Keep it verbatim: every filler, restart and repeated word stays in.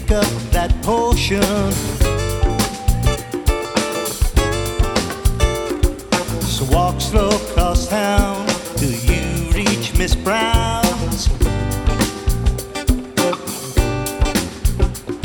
pick up that potion. So walk slow across town till you reach Miss Brown.